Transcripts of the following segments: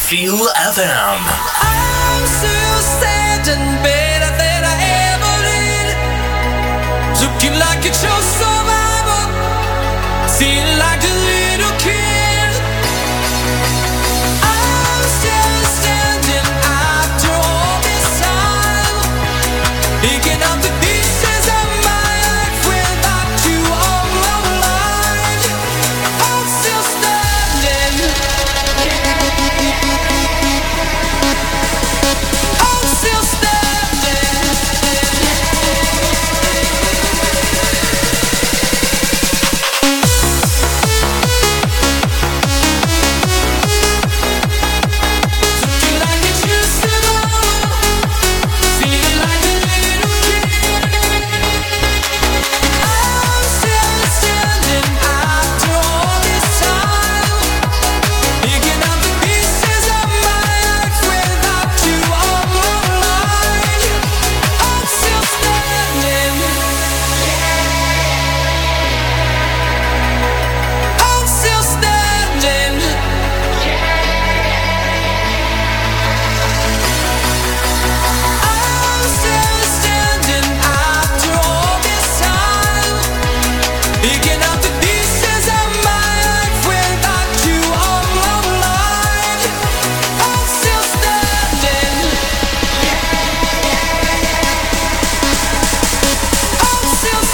Feel FM. I'm still standing better than I ever did. Looking like a true survivor, feeling like a little kid. I'm still standing after all this time, picking up the pieces of my life without you on my mind. I'm still standing. I'm still standing. Looking like it used to go, feeling like a little kid. I'm still standing after all this time, picking up the pieces of my life without you on my mind. I'm still standing. I'm still standing. I'm still standing after all this time, picking up the pieces of my life without you on my mind. I'm still standing. I'm still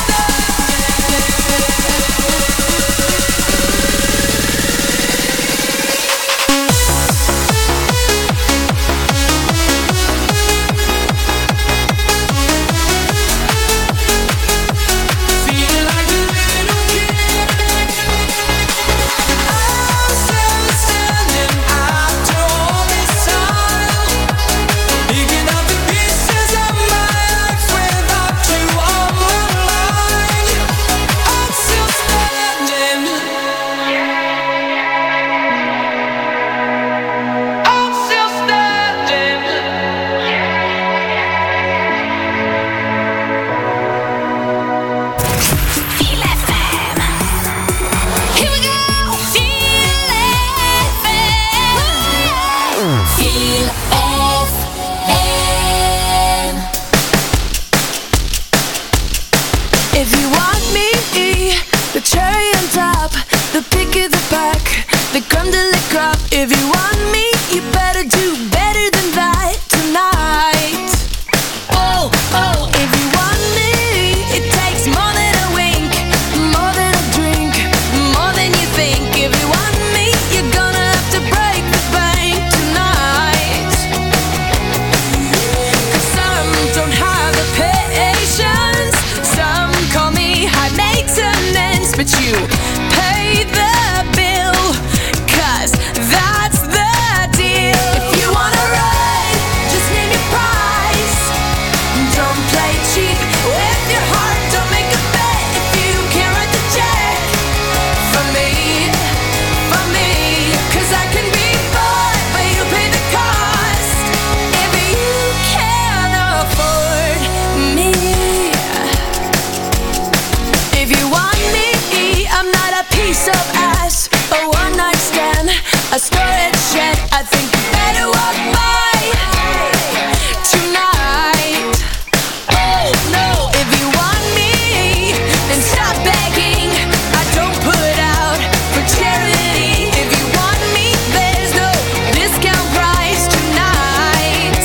feeling like a little kid. I'm still standing after all this time, picking up the pieces of my life without you on my mind. I'm still standing. I'm still standing. Feel FM. Here we go. Feel FM. Feel FM. If you want me, the cherry on top, the pick of the pack, the creme de la crop. If you want me, you better do better than that tonight. Oh, oh, if you want me, it takes more than a wink, more than a drink, more than you think. If you want me, you're gonna have to break the bank tonight. 'Cause some don't have the patience, some call me high maintenance, but you pay the bill, 'cause that's the deal. If you wanna ride, just name your price. Don't play cheap with your heart, don't make a bet if you can't write the check. For me, 'cause I can be bought, but you pay the cost. If you can't afford me, if you want me, I'm not a piece of ass, a one night stand, a storage shed. I think you better walk by tonight. Oh no, if you want me, then stop begging. I don't put out for charity. If you want me, there's no discount price tonight.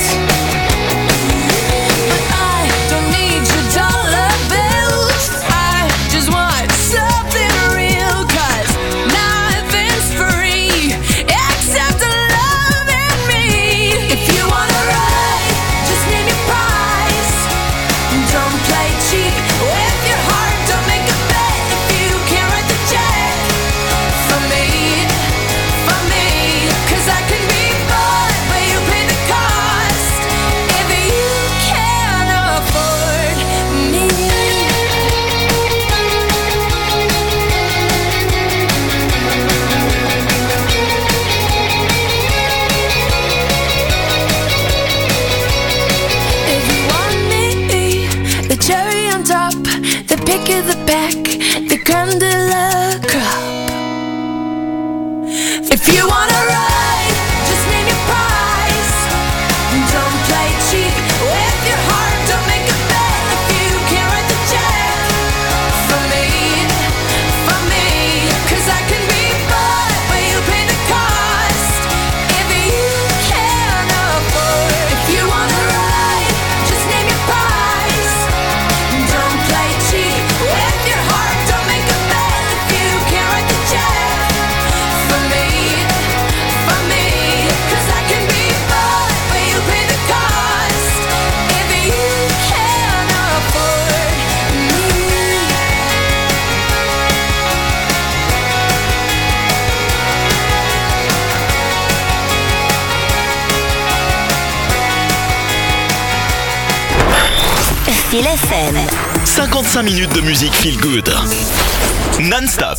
But I don't need your dollar bills, I just want something real. 'Cause nothing's free except loving me. If you wanna ride, just name your price. Don't play cheap with your heart, don't make a bet if you can't write the check. For me, 'cause I can be bought, but you pay the cost. If you can't afford me. If you want me, the cherry on top, the pick of the pack, the creme de la crop. If you wanna ride, just name your Feel FM. 55 minutes de musique feel good. Non-stop.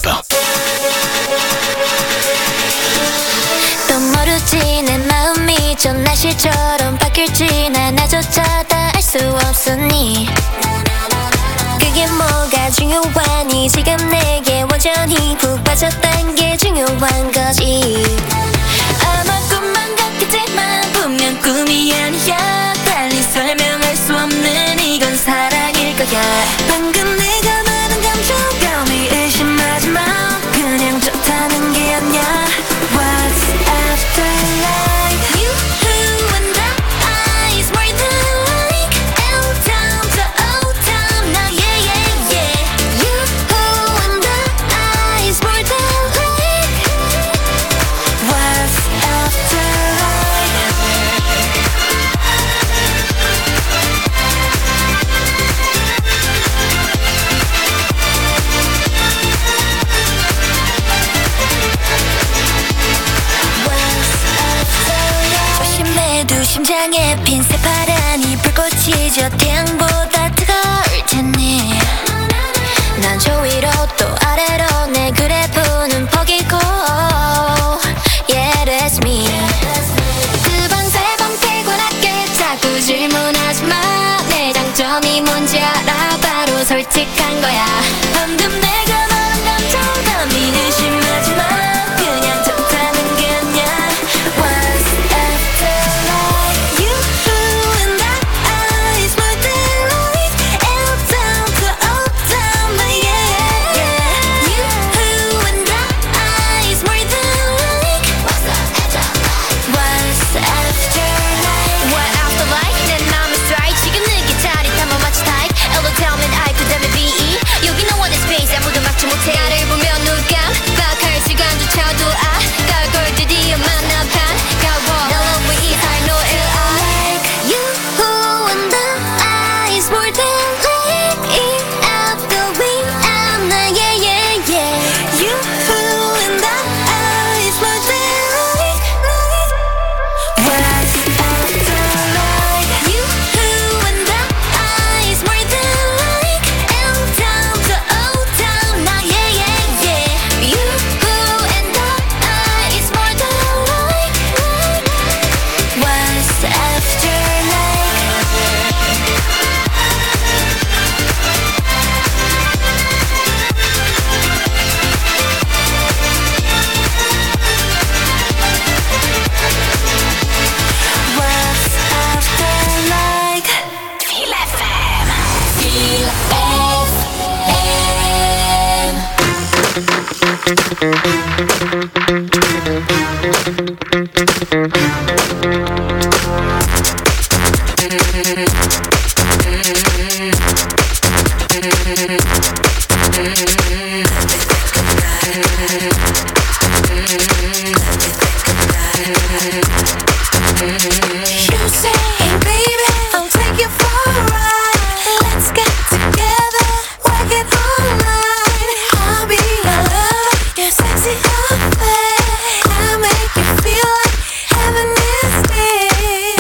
또 모르지 내 마음이 전 날씨처럼 바뀔지 나조차 다 알 수 없으니 그게 뭐가 중요하니 지금 내게 완전히 푹 빠졌단 게 중요한 거지 아마 꿈만 같겠지만 분명 꿈이 아니야 달리 설명할 수 없는 이건 사랑일 거야 방금 내가 말한 감정감이 의심하지 마 그냥 좋다는 게 아니야 What's after life You who and I is more than like L-town to O-town now yeah yeah yeah You who and I is more than like What's after life 조심해도 심장에 핀 새파란이 불꽃이 저 태양보다 뜨거울 테니 난 저 위로 또 아래로 내 그래프는 퍼기고 Yeah that's me 두 번 세 번 피곤하게 자꾸 질문하지 마 내 장점이 뭔지 알아 바로 솔직한 거야 방금 내가 말한 감정감이 의심하지 마 그냥 좋다는 게 아니야 What's after life You who and I is more than like L-town to O-town yeah yeah You who and I is more than like What's after life What after life 내 맘은 strike 지금 느낀 짜릿함 마치 type L-town and I 그 다음에 BE 여기 no one in space 아무도 막지 못해 나를 보면 눈 깜빡할 시간조차도 아까울 걸 드디어 만나 반가워 널 love is I know it like You who and I is more than like it out the way I'm not yeah yeah yeah You who and I is more than like What's after life You who and I is more than like L-town to O-town now yeah yeah yeah You who and I is more than like What's after What's after like Feel FM. Feel FM. You say, hey baby, I'll take you for a ride. Let's get together, work it all night. I'll be your love, your sexy affair. I'll make you feel like heaven is near.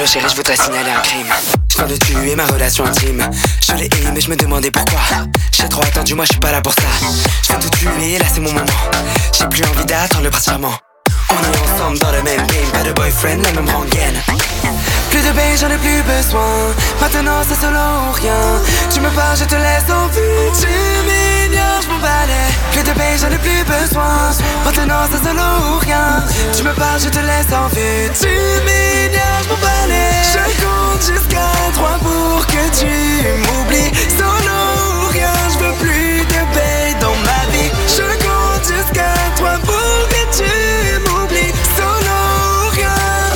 Allô chérie, je voudrais signaler un crime. Je viens de tuer ma relation intime. Je l'ai aimé mais je me demandais pourquoi. J'ai trop attendu, moi je suis pas là pour ça. Je viens tout tuer, là c'est mon moment. J'ai plus envie d'attendre le partirement. On est ensemble dans le même game, pas de boyfriend, la même rengaine. Plus de bain, j'en ai plus besoin. Maintenant c'est solo ou rien. Tu me parles, je te laisse en vue. Tu m'ignores, je m'en balais. Plus de bain, j'en ai plus besoin. Maintenant c'est solo ou rien. Tu me parles, je te laisse en vue. Tu m'ignores, je m'en balais. Je compte jusqu'à 3 pour que tu m'oublies. Solo ou rien, je veux plus de bain dans ma vie. Je compte jusqu'à 3 pour que tu m'oublies. Solo ou rien.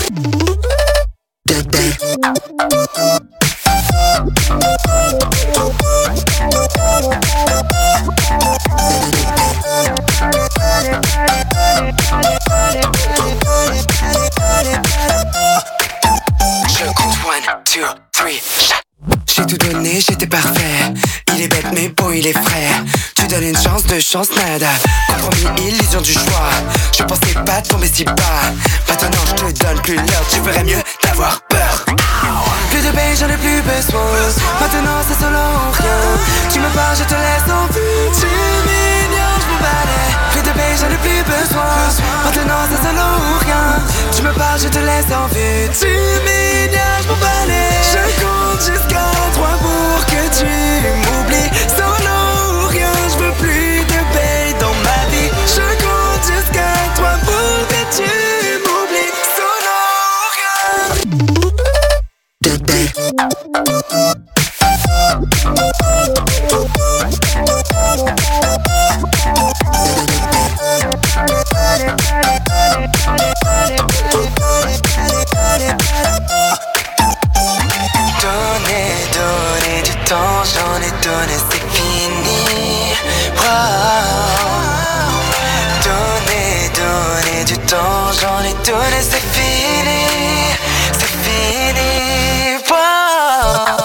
Je compte 1, 2, 3. J'ai tout donné, j'étais parfait. Il est bête mais bon, il est frais. Tu donnes une chance, 2 chances, nada. Compromis, illusion du choix. Je pensais pas tomber si bas. Maintenant je te donne plus l'heure. Tu ferais mieux d'avoir peur. Plus de bain, j'en ai plus besoin. Maintenant c'est solo ou rien. Tu me parles, je te laisse en vue. Tu m'ignores, je m'en balais. Plus de bain, j'en ai plus besoin. Maintenant c'est solo ou rien. Tu me parles, je te laisse en vue. Tu m'ignores, je m'en balais. Je compte jusqu'à 3 pour que tu m'oublies. Solo ou rien, je veux plus de bain dans ma vie. Je compte jusqu'à 3 pour que tu m'oublies. Solo ou rien. Donner du temps, j'en ai donné, c'est fini. Wow. Donner du temps, j'en ai donné, c'est fini. C'est fini. Wow.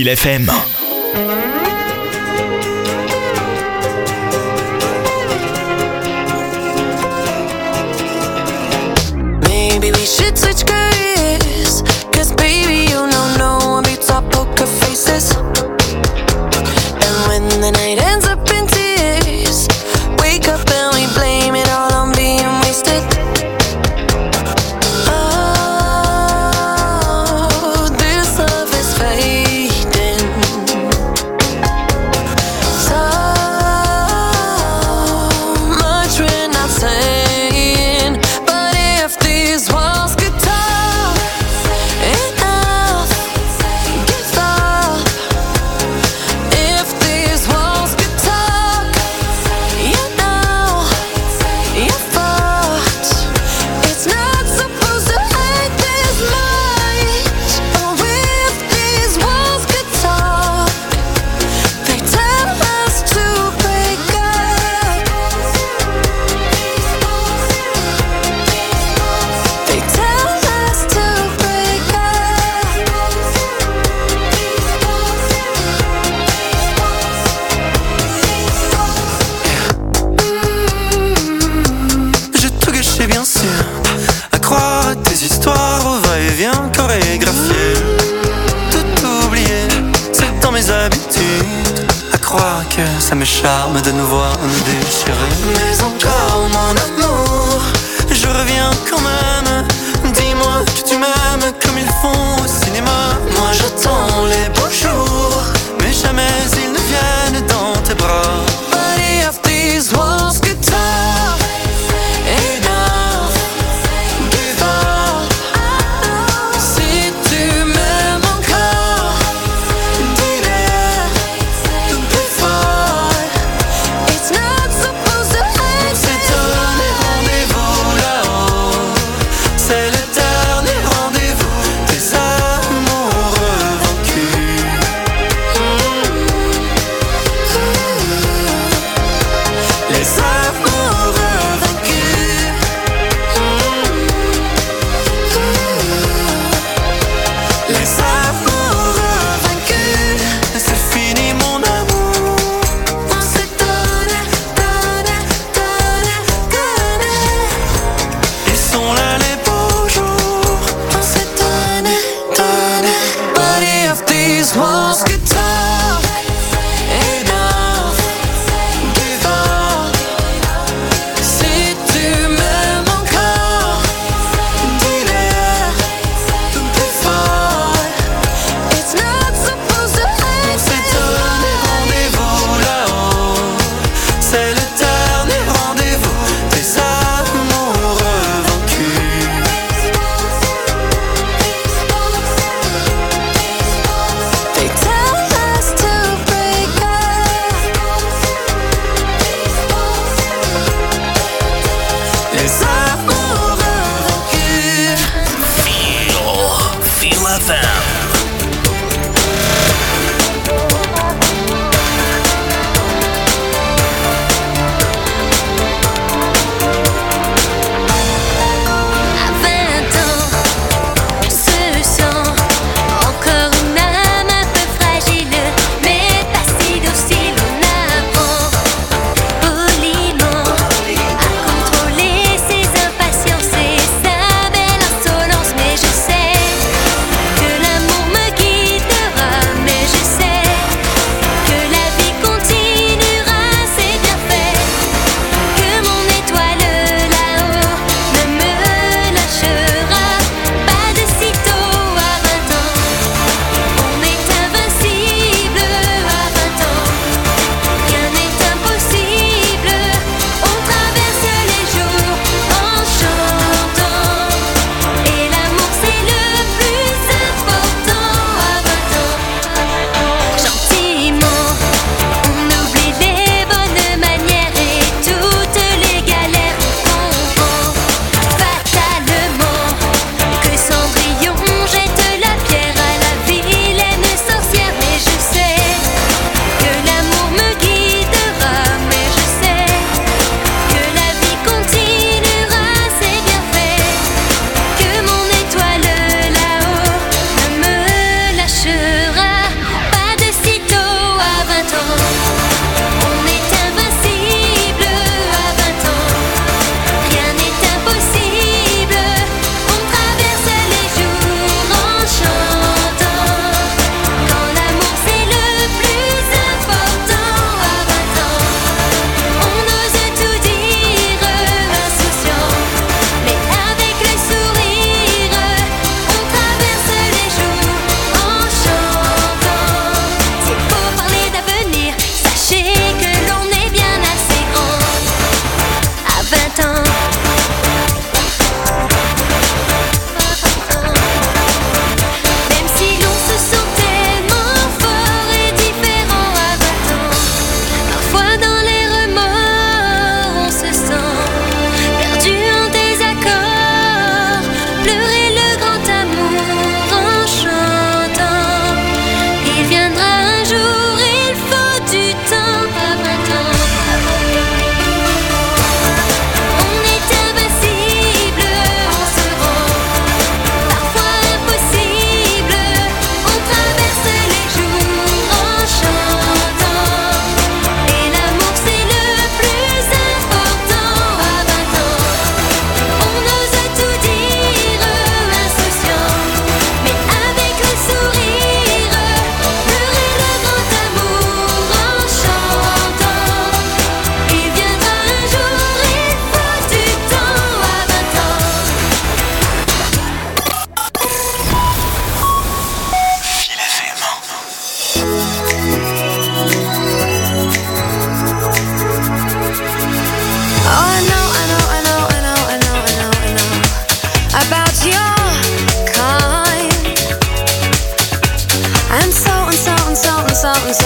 Feel FM. Maybe we should switch careers, 'cause baby you know no one beats our poker faces. And when the night ends up in tears, wake up and we blame it all on being wasted. Oh, this love is fading. So much we're not saying, but if these walls could talk, enough, give up. If these walls could talk, you know, you're fucked. It's not supposed to hurt this much. Oh, if these walls could talk, they tell us to break up. They tell us to break up. J'ai tout gâché bien sûr, à croire à tes histoires au va-et-vient chorégraphié. Tout oublié, c'est dans mes habitudes, à croire que ça me charme de nous voir nous déchirer. Mais encore mon amour, je reviens quand même. Dis-moi que tu m'aimes comme ils font au cinéma. Moi j'attends les beaux jours, mais jamais ils ne viennent dans tes bras. But if these walls could talk, enough, give up. Si tu m'aimes encore, dis-le plus fort. It's not supposed to hurt. C'est donné rendez-vous là-haut, c'est le dernier rendez-vous des amoureux vaincus.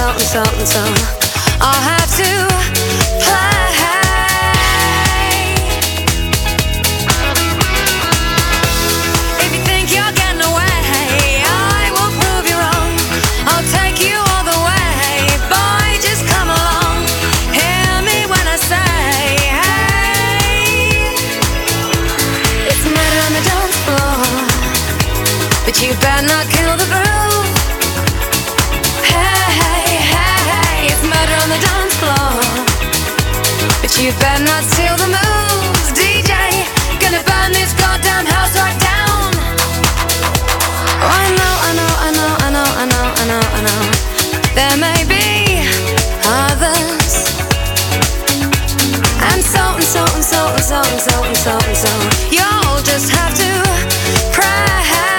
I'll have to play. If you think you're getting away, I will prove you wrong. I'll take you all the way. Boy, just come along. Hear me when I say, hey. It's murder on the dance floor, but you better not kill the groove. Hey, hey, hey, it's murder on the dance floor, but you better not steal the moves. DJ, gonna burn this goddamn house right down. Oh, I know. There may be others, and so you'll just have to pray.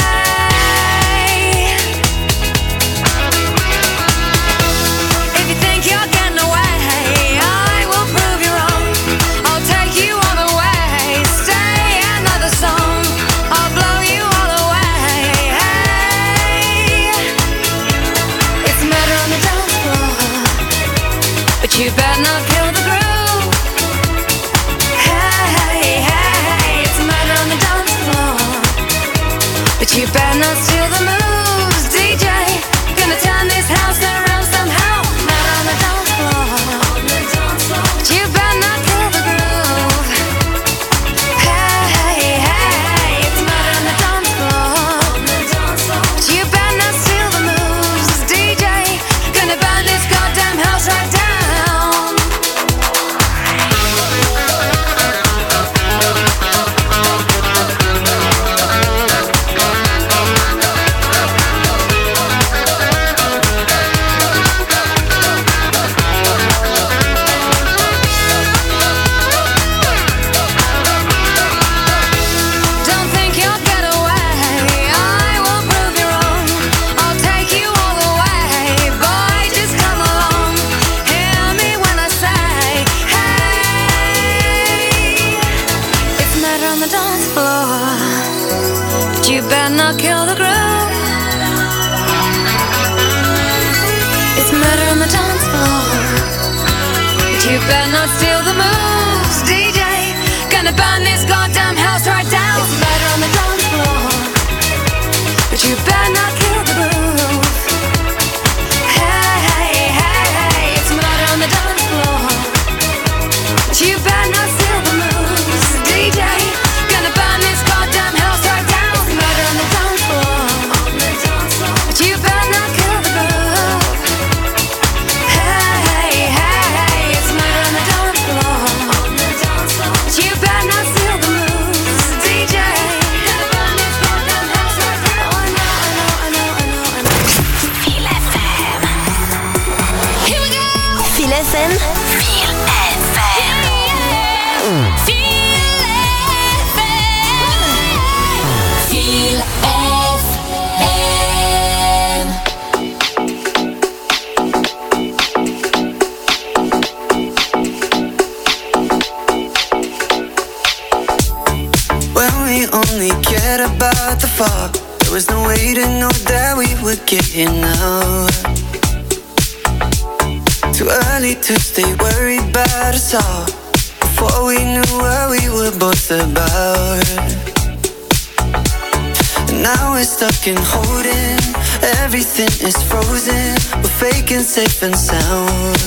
If you think you're getting away, I will prove you wrong. I'll take you all the way. Stay another song, I'll blow you all away. Hey, it's murder on the dance floor, but you better not kill the groove. Hey, it's murder on the dance floor, but you better not steal the moves. DJ, gonna turn this house around somehow. Murder on the dance floor, but you better not kill the groove. Hey, it's murder on the dance floor, but you better not steal the moves. DJ, gonna burn this goddamn house right down. Don't think you'll get away, I will prove you wrong. I'll take you all the way. Boy, just come along. Hear me when I say, hey. It's murder on the dance floor, but you better not kill the groove. It's murder on the dance floor, but you better not steal the moves. DJ, gonna burn this goddamn house right down. It's murder on the dance floor, but you better not kill the groove. Hey, it's murder on the dance floor, but you better not steal the moves. DJ, gonna burn this goddamn house right down. It's murder on the dance floor, but you better not kill the groove. Hey, it's murder on the dance floor, but you better not steal the moves. DJ, gonna burn this goddamn house right down. Oh, I know. Feel FM. Here we go. Feel FM. Feel FM. Feel FM. When we only cared about the fall, there was no way to know that we would get here now. Too early to stay worried about us all, before we knew what we were both about. And now we're stuck in holding, everything is frozen. We're faking safe and sound.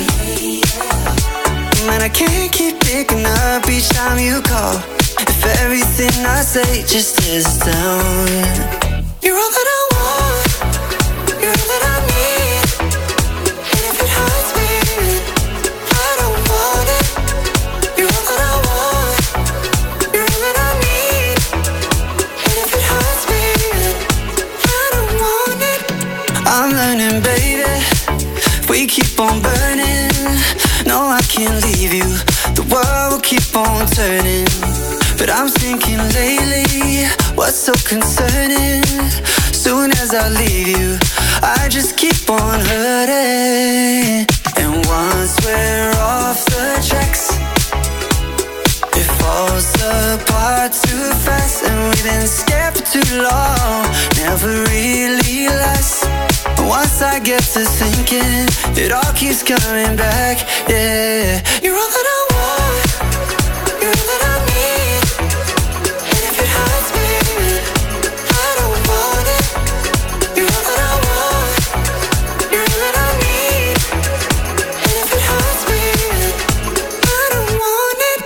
Man, I can't keep picking up each time you call. If everything I say just is down. You're all that I want, you're all that I need. And if it hurts me, I don't want it. You're all that I want, you're all that I need. And if it hurts me, I don't want it. I'm learning, baby, if we keep on burning, no, I can't leave you. The world will keep on turning. But I'm thinking lately, what's so concerning? Soon as I leave you, I just keep on hurting. And once we're off the tracks, it falls apart too fast. And we've been scared for too long, never really lasts. Once I get to thinking, It all keeps coming back, yeah. You're all that I want, you're all that I need. And if it hurts me, I don't want it. You're all that I want, you're all that I need. And if it hurts me, I don't want it.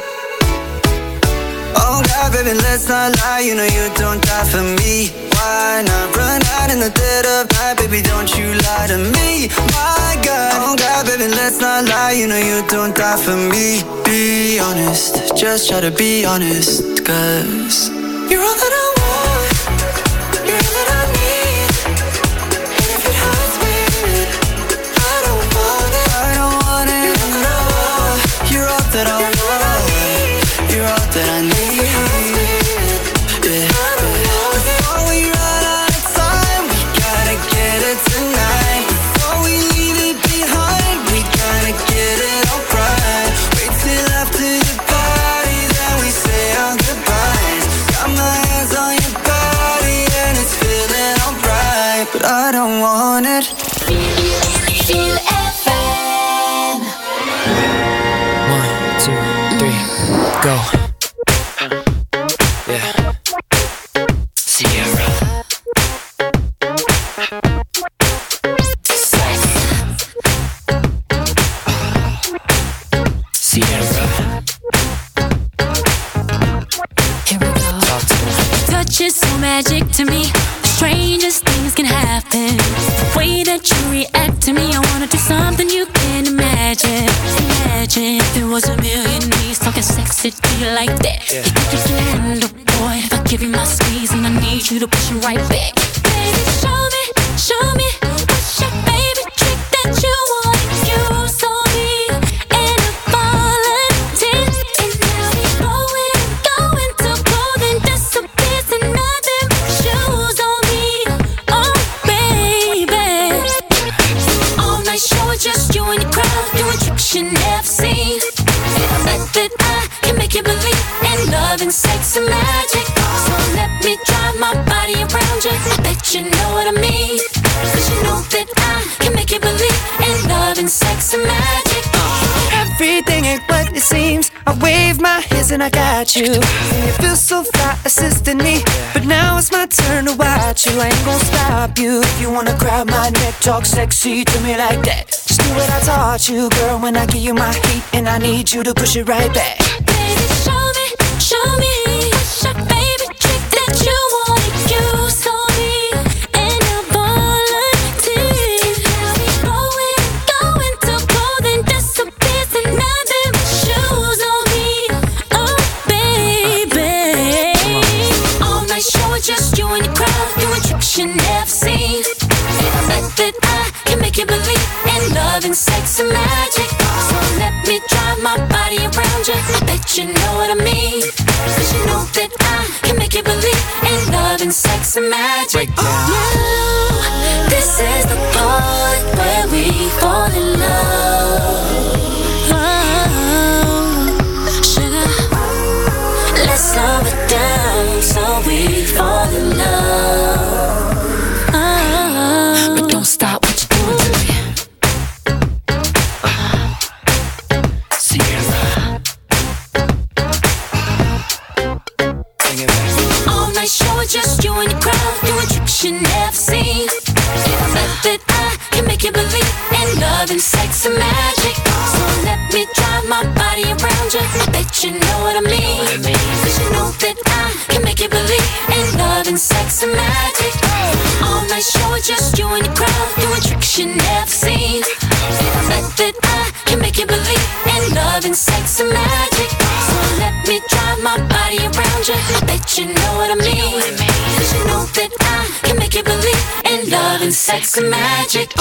Oh God, baby, let's not lie. You know you don't die for me. Why not run out in the dead of night? Baby, don't you lie to me. My God, oh God, baby, let's not lie. You know you don't die for me. Be honest, just try to be honest. Cause you're all that I want, you're all that I need. And if it hurts me, I don't want it. I don't want it. You're all that I want, you're all that I need. I don't want it. Feel FM. 1, 2, 3, go. Yeah. Sierra. Sex. Sierra. Here we go. Talk to me. Touch is so magic to me. Strangest things can happen. The way that you react to me, I wanna do something you can't imagine. Imagine if there was a million knees talking sexy to you like that. Yeah. You think you can handle, boy, if I give you my squeeze and I need you to push it right back. Baby, show me, what's your favorite trick that you want to use on me? And a volunteer, and now we going to cold and disappears and nothing but shoes on me. Oh, baby. All night show, just you and your crowd doing tricks you never seen. And I bet that I can make you believe in love and sex and magic. So let me drive my body around you. I bet you know what I mean. Cause you know that I can make you believe in love and sex and magic. Everything ain't what it seems. I wave my hands and I got you. And you feel so fly assisting me. But now it's my turn to watch you. I ain't gon' stop you. If you wanna grab my neck, talk sexy to me like that. Just do what I taught you, girl, when I give you my heat. And I need you to push it right back. Baby, show me what's your favorite trick that you wanna use on me. And I'll volunteer. Now we going to cold and disappears and nothing but shoes on me. Oh, baby. All night show, just you and your crowd doing tricks you never seen. And I bet that I can make you believe in love and sex and magic. So let me drive my body around you. I bet you know what I mean. Cause you know that I can make you believe in love and sex and magic. Now, this is the part where we fall in love. Oh, sugar, let's slow it down so we fall in love. Oh, but don't stop what you're doing to me. Sierra. Bring it back. All night show, just you and your crowd doing tricks you never seen. And I bet that I can make you believe in love and sex and magic. So let me drive my body around you. I bet you know what I mean. Cause you know that I can make you believe in love and sex and magic. All night show, just you and your crowd doing tricks you never seen. And I bet that I can make you believe in love and sex and magic. So let me drive my body around you. I bet you know what I mean. Cause you know that I can make you believe in love and sex and magic.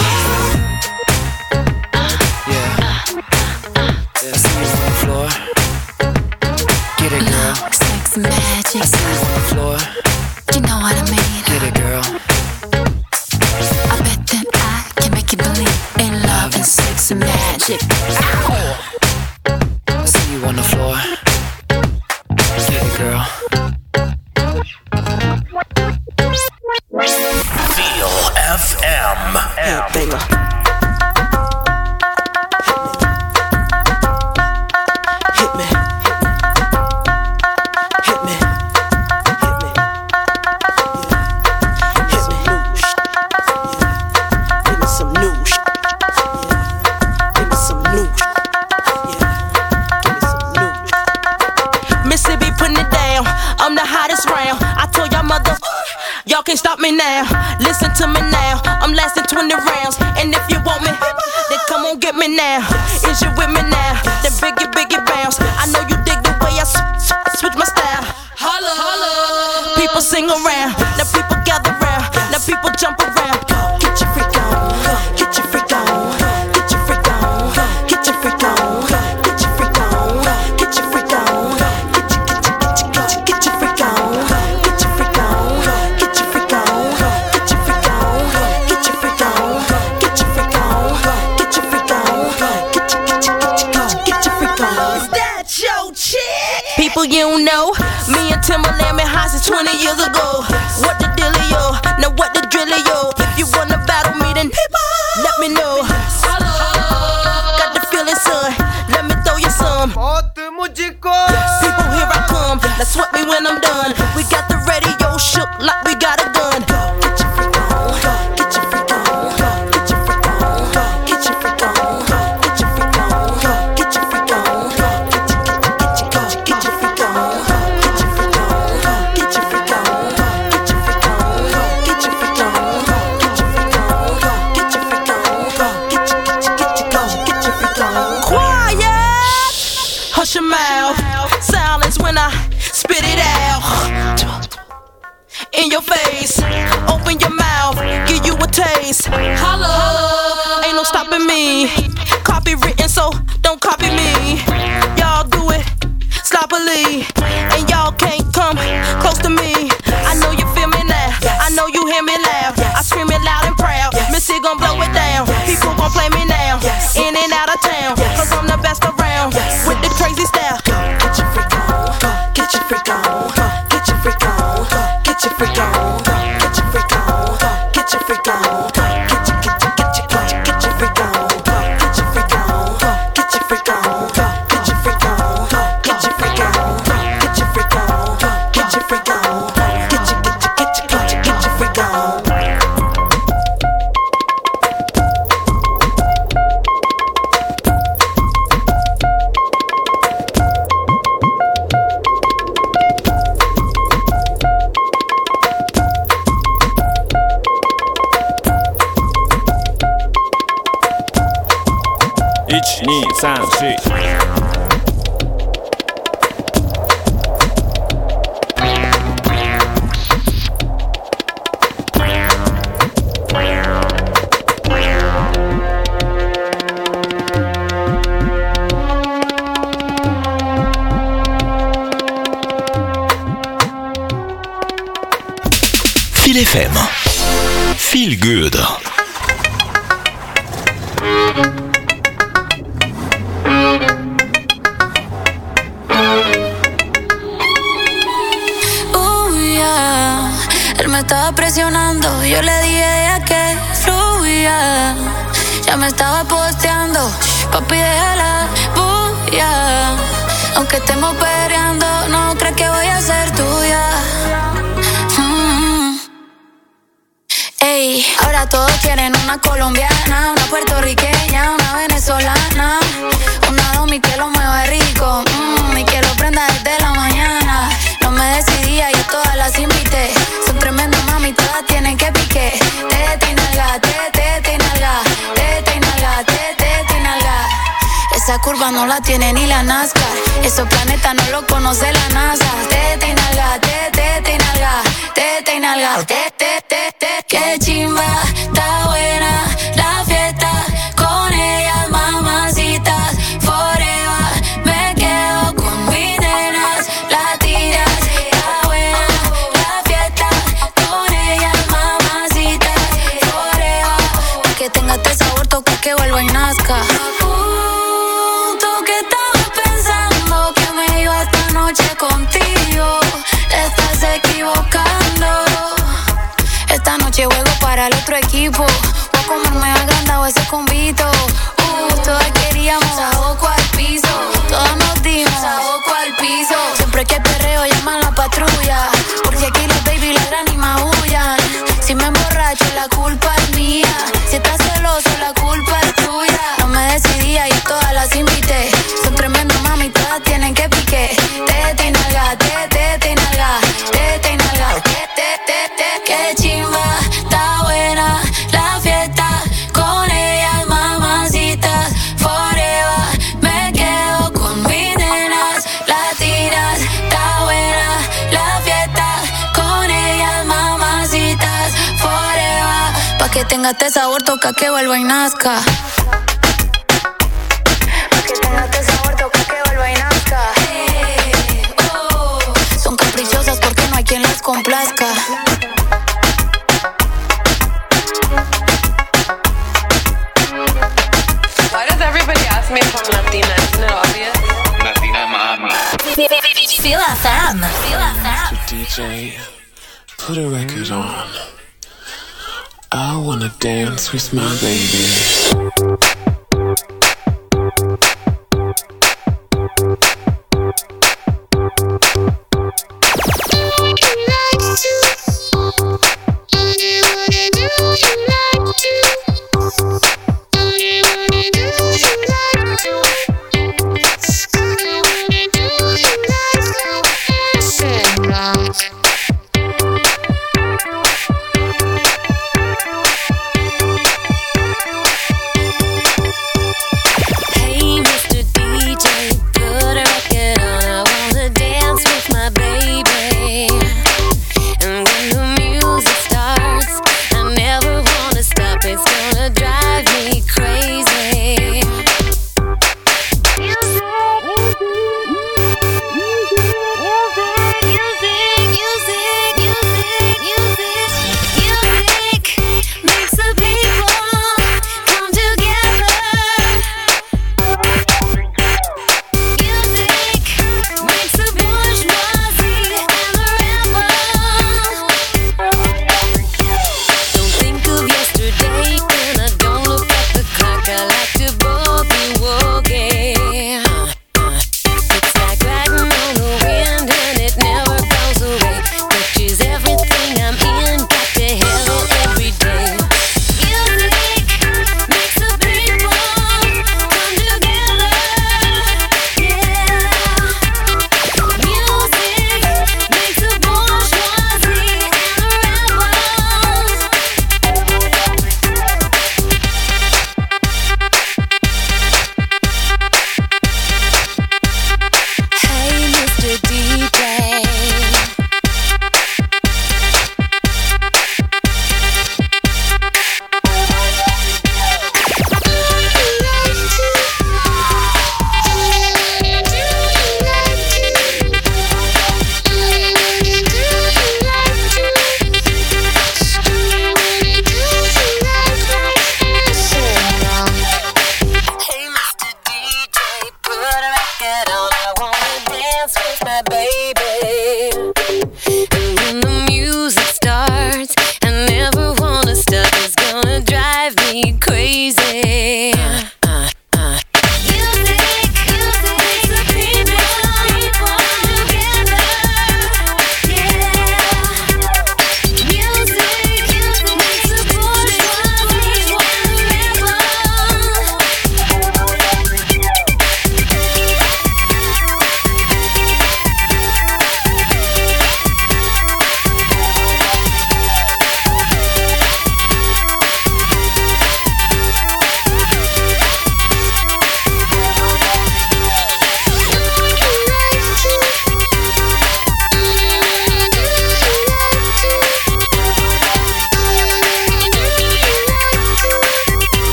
I see you on the floor. Get it, girl. Sex and magic. I see you on the floor. You know what I mean. Get it, girl. I bet that I can make you believe in love and sex and magic. Ow! I see you on the floor. Get it, girl. Feel FM. Baby. stop me now. Listen to me now. I'm lasting 20 rounds. And if you want me, then come on get me now. Is you with me now? Then biggie bounce. I know you dig the way I switch my style. Holla, holla. People sing around. Now people gather round. Now people jump around. Get your freak on. Get your freak on. Get your freak on. Get your freak on. Get your freak on. Get your freak on. Get your freak on. Get your freak on. Get your freak on. Get your freak on. Get your freak on. Get your freak on. Get your freak on. Get your freak on. Is that your chick? People you don't know, me and Timberland been high since 20 years ago. What the dealio? Now what the drillio? If you wanna battle me, then let me know. Got the feeling, son. Let me throw you some. People, here I come. Now sweat me when I'm done. We got the radio shook like we got a gun. Get your freak on. Get your freak on. Get your freak on. Get your freak on. Get your freak on. Get your freak on. Get your freak on. Get your freak on. Get your freak on. Get your freak on. Get your freak on. Get your freak on. Get your freak on. Get your freak on. Quiet. Hush your mouth. Silence when I spit it out. In your face. Open your mouth. Give you a taste. Holla. Ain't no stopping me. Copywritten, so don't copy me. Y'all do it sloppily, and y'all can't come close to me. I know you feel me now. I know you hear me loud. I scream it loud and proud. Missy gon' blow it down. People gon' play me now. In and out of town, cause I'm the best around. With the crazy style. Get your freak on. Get your freak on. Get your freak on. Get your freak on. Get your freak on. Get your freak on. Get your freak on. Get your freak on. Get your freak on. Get your freak on. Get your freak on. Get your freak on. Get your freak on. Get your freak on. Get your freak on. Feel FM. Feel good. Él me estaba presionando, yo le dije que fluya. Ya me estaba posteando, papi déjala bulla. Aunque estemos peleando, no crees que voy a ser tuya. Ey, ahora todos quieren una colombiana, una puertorriqueña, una venezolana, una domi que lo mueva rico, y que lo prenda desde la mañana. No me decidía, yo todas las invité. Son tremendas mami, todas tienen que pique. Tete y nalga, tete y nalga, tete y nalga, tete y nalga. Esa curva no la tiene ni la NASCAR. Esos planetas no lo conoce la NASA. Tete y nalga, tete y nalga, tete y nalga, tete, tete. Qué chimba, está buena la fiesta. Con ellas mamacitas, forever. Me quedo con mis nenas, latidas. Está buena la fiesta. Con ellas mamacitas, forever. Pa' que tenga este sabor, toca que vuelva y nazca. ¿Tú qué estabas pensando? Que me iba esta noche contigo. Te estás equivocando. Esta noche juego para el otro equipo. Voy a comerme agrandado ese convito. Todas queríamos saboco al piso. Todas nos dimos saboco al piso. Siempre que perreo llaman la patrulla. Porque aquí los baby ladran y maullan. Si me emborracho la culpa es mía. Si estás celoso la culpa es tuya. No me decidía y todas las invité. Son tremendas mami, todas tienen que pique. Tete y nalga, tete y nalga, tete y nalga, tete, tete, qué chimba. tenga este sabor, toca que vuelva y nazca. Pa' que tenga este sabor, toca que vuelva y nazca. Son caprichosas porque no hay quien las complazca. Why does everybody ask me if I'm Latina? Isn't it obvious? Latina Mami. Feel FM. Mr. DJ, put a record on. I wanna dance with my baby.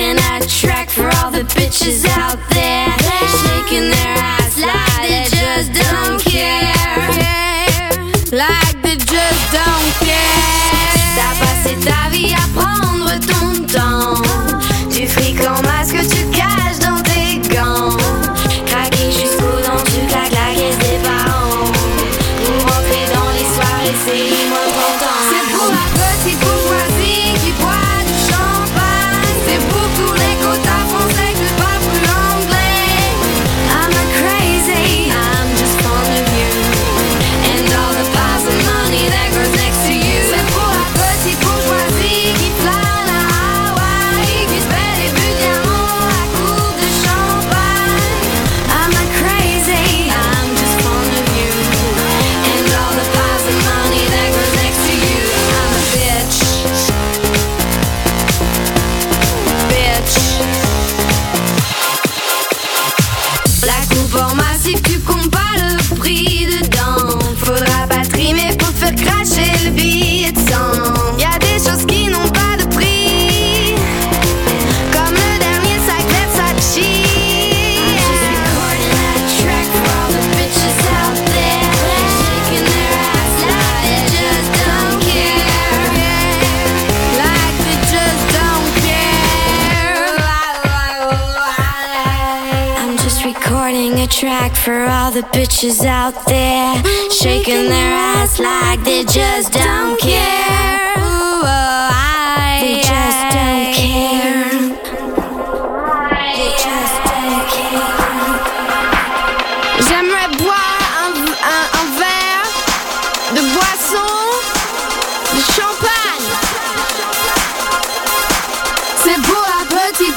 recording a track for all the bitches out there, shaking their ass like they just don't care. Like they just don't care. T'as passé ta vie à prendre ton temps. Du fric en masque tu caches dans tes gants. Craquer jusqu'aux dents, tu claques la caisse des parents. Pour rentrer dans les soirées, c'est moins important. C'est pour la petite bourgeoisie qui boit du champagne. C'est pour tous les quotas français que pas plus anglais. I'm not crazy, I'm just fond of you. And all the piles of money that grows next to you. C'est pour la petite bourgeoisie qui flâne à Hawaï, qui se fait des buts de diamant à coupe de champagne. I'm not crazy, I'm just fond of you. And all the piles of money that grows next to you. I'm a bitch. La coupe en massif, tu comptes pas le prix dedans. Faudra pas trimer pour te faire cracher le billet de sang. Y'a des choses qui n'ont pas de prix, comme le dernier sac Versace. I'm just recording a track for all the bitches out there, shaking their ass like they just don't care. Like they just don't care. I'm just recording a track for all the bitches out there, shaking their ass like they just don't care. They just don't care. They just don't care. J'aimerais boire un verre de boisson, de champagne. C'est pour la petite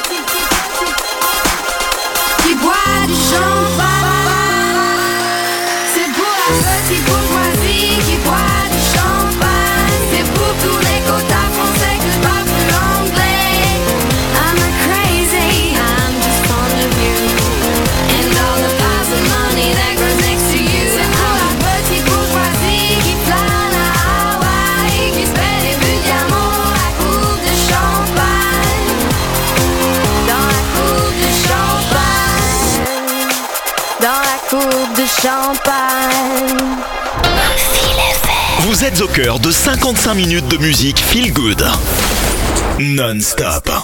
qui boit du champagne. C'est pour la petite bourgeoisie qui boit du champagne. C'est pour tous les quotas français que pas plus anglais. I'm not crazy, I'm just fond of you. And all the piles of money that grows next to you. C'est pour la petite bourgeoisie qui flâne à Hawaï, qui se fait des buts de diamant à coupe de champagne. Dans la coupe de champagne. Dans la coupe de champagne. Vous êtes au cœur de 55 minutes de musique feel good. Non-stop.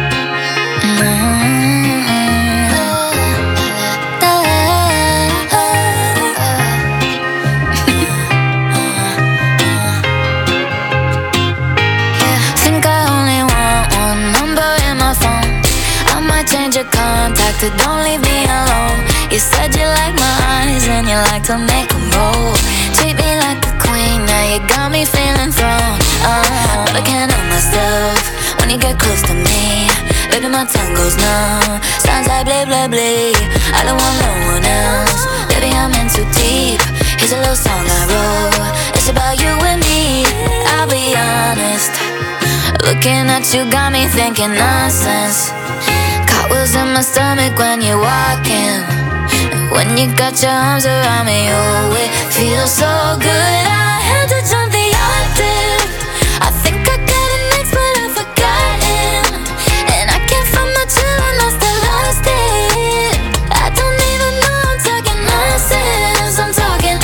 Think I only want one number in my phone. I might change your contact, but don't leave me alone. You said you like my eyes and you like to make them roll. Treat me like a queen, now you got me feeling thrown. But I can't help myself when you get close to me. Baby, my tongue goes numb, sounds like blah blah blah. I don't want no one else, baby, I'm in too deep. Here's a little song I wrote, it's about you and me. I'll be honest, looking at you got me thinking nonsense. Cartwheels in my stomach when you're walking. When you got your arms around me, oh, it feels so good. I had to jump the octave. I think I got an ex, but I've forgotten. And I can't find my chill and I still lost it. I don't even know I'm talking nonsense. I'm talking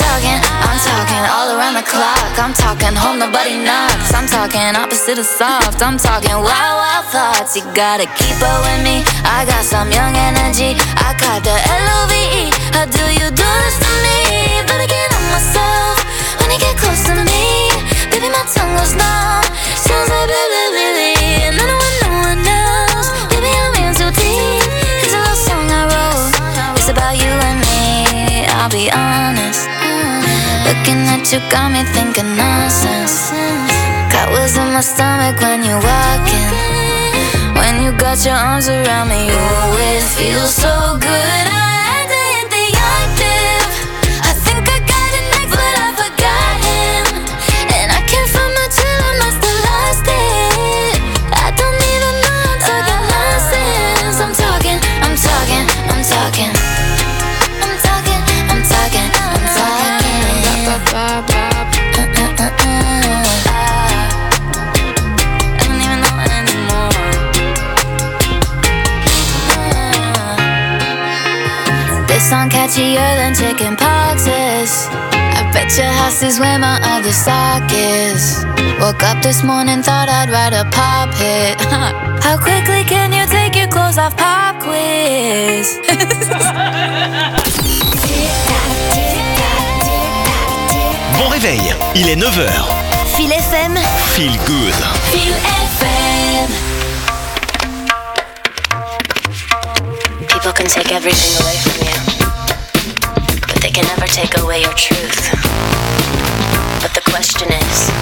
all around the clock. I'm talking home, nobody knocks. I'm talking opposite of soft. I'm talking wild, wild thoughts. You gotta keep up with me. I got some young energy. I got the L-O-V-E. How do you do this to me? But I can't help myself when you get close to me. Baby, my tongue goes numb, sounds like blah, blah, blah, blah. And I don't want no one else. Baby, I'm in too deep. Here's a little song I wrote, it's about you and me. I'll be honest, looking at you got me thinking nonsense. Cartwheels in my stomach when you're walking. When you got your arms around me, you always feel so good. I had to hit the octave. I think I got an ex, but I've forgotten. And I can't find my chill and I still lost it. I don't even know I'm talking nonsense. I'm talking. I don't even know anymore. song catchier than chicken poxes. I bet your house is where my other sock is. Woke up this morning, thought I'd write a pop hit. How quickly can you take your clothes off? Pop quiz. Bon réveil, il est 9h. Feel FM. Feel good. Feel FM. People can take everything away from you, but they can never take away your truth. But the question is,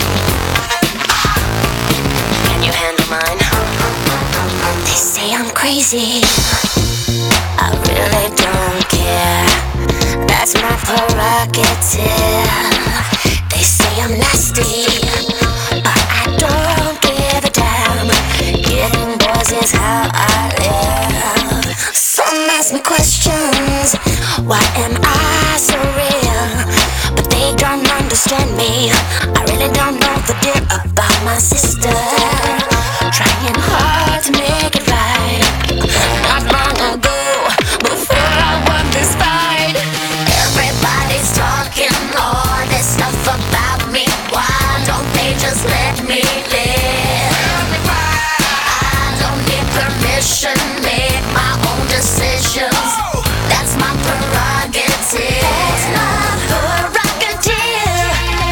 can you handle mine? They say I'm crazy, I really don't care. That's my prerogative. They say I'm nasty, but I don't give a damn. Getting boys is how I live. Some ask me questions, why am I so real? But they don't understand me. I really don't know the deal about my sister. Trying hard to make it right. Not long ago, before I won this fight, everybody's talking all this stuff about me. Why don't they just let me live? I don't need permission, make my own decisions. That's my prerogative. That's my prerogative.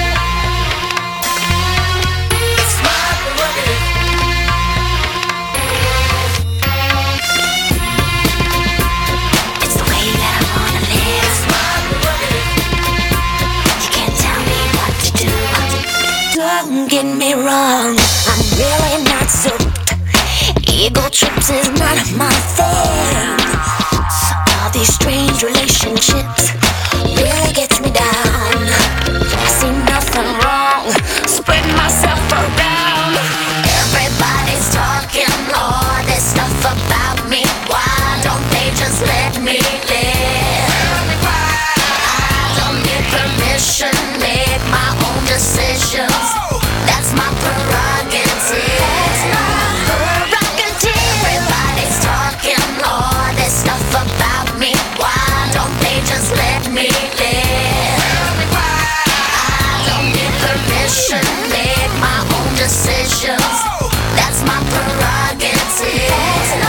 It's my prerogative. It's the way that I wanna live. It's my prerogative. You can't tell me what to do. Don't get me wrong, I'm really not soaked. Ego trips is not my thing. All these strange relationships